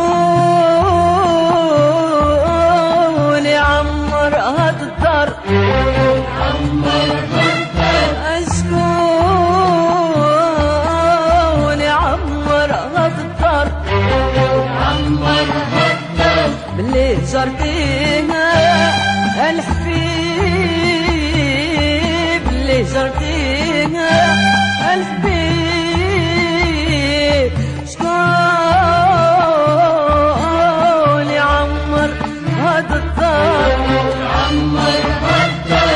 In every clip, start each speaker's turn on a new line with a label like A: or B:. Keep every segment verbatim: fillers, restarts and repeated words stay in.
A: شكون يعمر هاد الدار عمر هالدار شكون يعمر هاد الدار عمر هالدار باللي جار فيها الحبيب اللي جار فيها الحبيب شكون يعمر هاد الدار عمر هالدار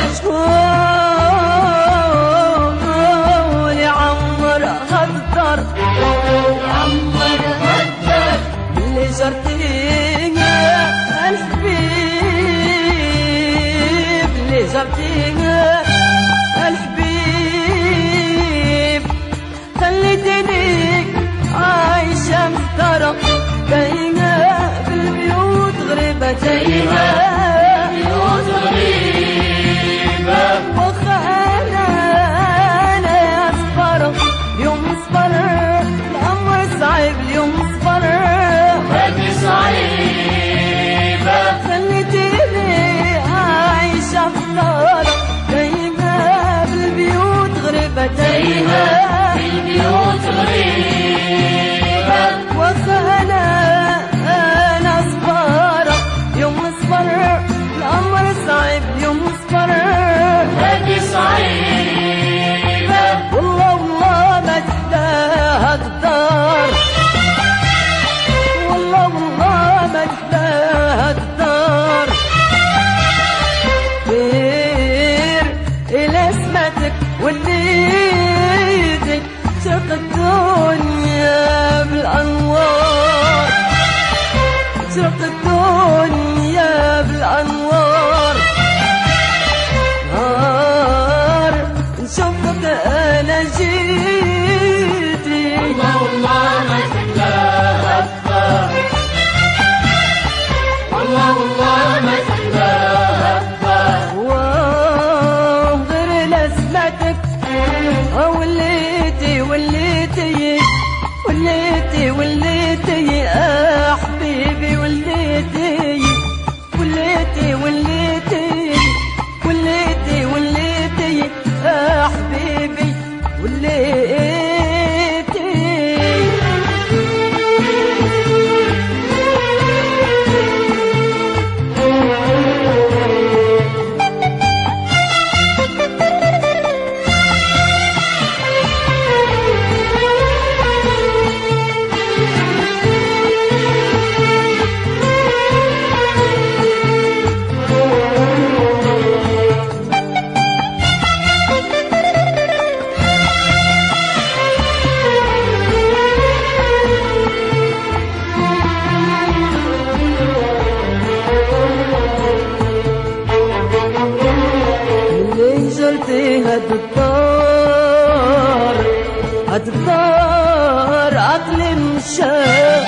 A: شكون يعمر هاد الدار عمر هالدار اللي جار فيها الحبيب اللي جار فيها الحبيب خليتني عايشة محتارة تايهة بالبيوت غريبة تايهة بيوت غريبة واخا أنا أنا يا صفارة اليوم صفر الأمر صعيب اليوم صفر هادي صعيبة خليتني عايشة محتارة تايهة بالبيوت غريبة تايهة بالبيوت غريبة واخا أنا أنا صفارة يوم صفر الأمر صعيب يوم صفر هادي صعيبة والله والله ما تحلاها هاد الدار والله والله ما تحلاها هاد الدار غير إلا سمعتك وليتك شرق الدنيا بالأنوار شرق الدنيا بالأنوار نهار نشوفك أنا جيتي والله والله ما تحلاها الدار والله والله ما تحلاها الدار غير لا سمعتك وليتي وليتي وليتي وليتي يا حبيبي وليتي وليتي وليتي وليتي وليتي يا حبيبي وليتي هاد الدار هاد الدار عقلي مشى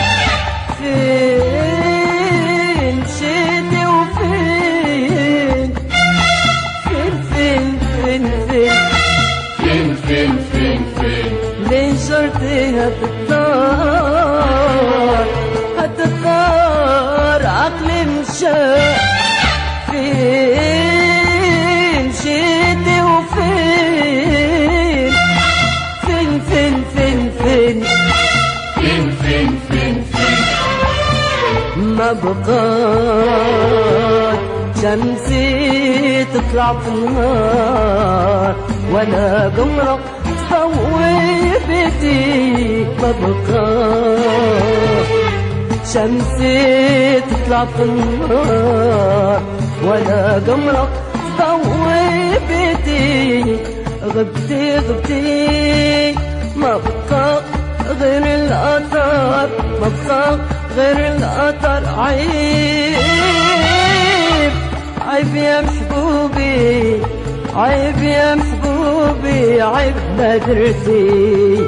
A: فين مشيتي وفين فين فين فين فين فين فين فين فين ليه جرتي هاد الدار هاد الدار عقلي مشى فين مشيتي وفين فين فين فين فين فين فين فين فين ما بقات شمسي تطلع في النهار ولا قمرة تضوي بيتي ما بقات شمسي تطلع في النهار ولا قمرة تضوي بيتي غبتي غبتي ما بقى غير الأثر ما بقى غير الأثر عيب عيب يا محبوبي عيب يا محبوبي عيب ما درتي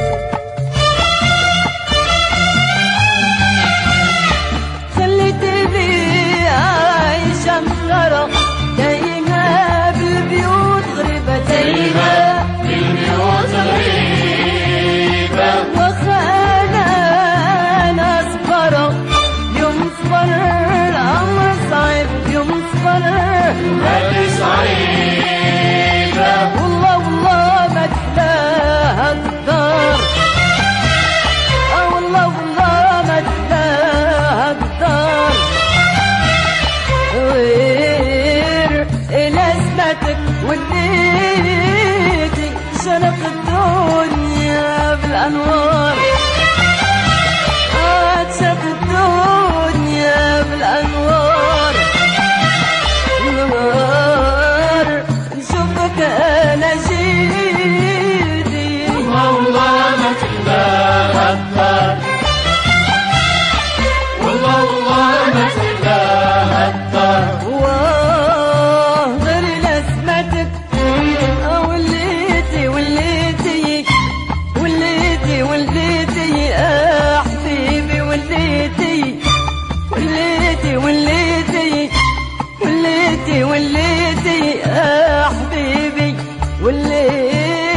A: خليتني عايشة مغرق تايهة بالبيوت غريبة تايهة بالبيوت غريبة وخانا أنا صفرة تشرق الدنيا بالأنوار، آه تشرق الدنيا بالأنوار، نهار نشوفك أنا جيدي
B: والله ما تحلاها الدار، والله والله ما تحلاها الدار.
A: واه غير لازمتك وليتي وليتي وليتي وليتي يا حبيبي وليتي وليتي وليتي وليتي وليتي يا حبيبي وليتي.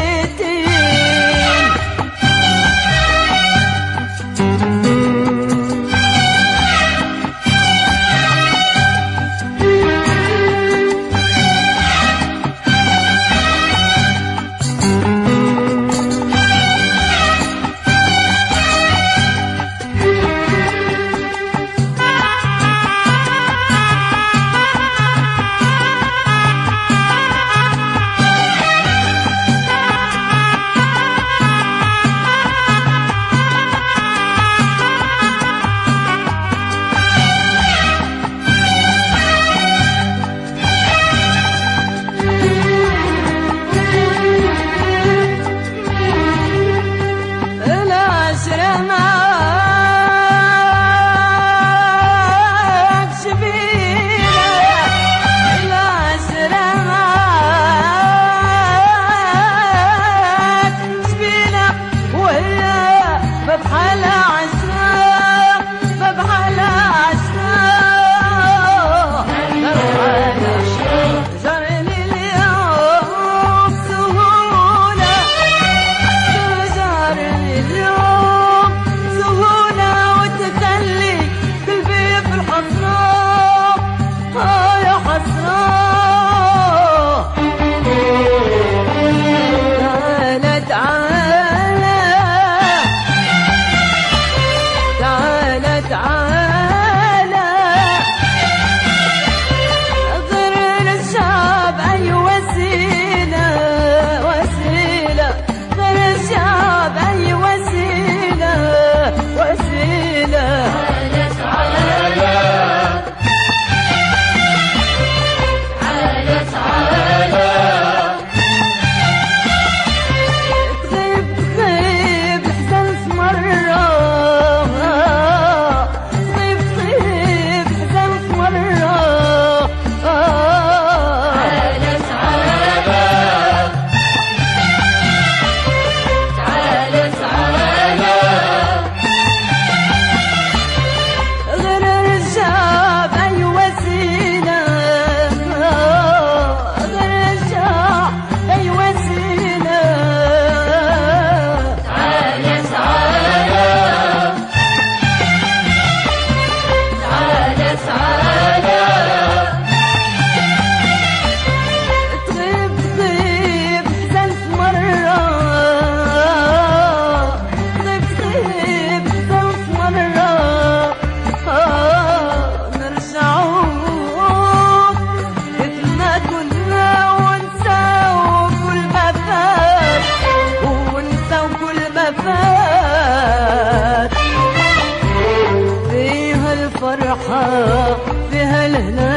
A: فيها الهنا،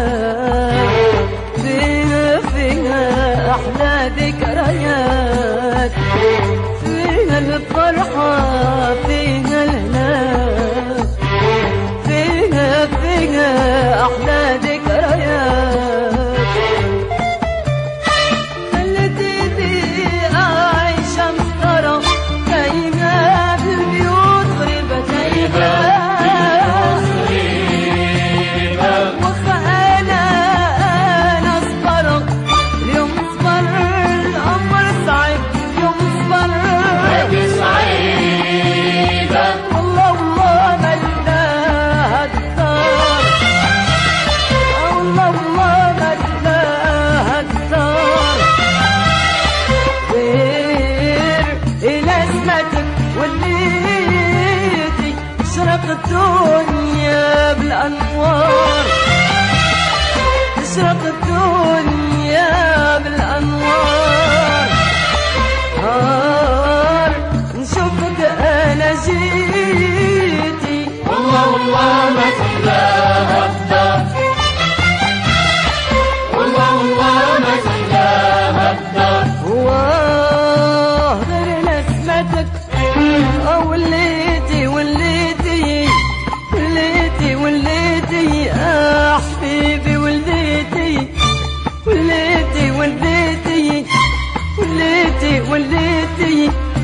A: فيها فيها أحلى ذكريات، فيها الفرحة فيها الهنا، فيها فيها أحلى ذكريات. خلتيني عايشة مسطرة تايهة بالبيوت غريبة، تايهة الدنيا بالأنوار، تشرق الدنيا بالأنوار،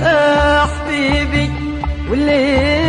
A: يا حبيبي والليل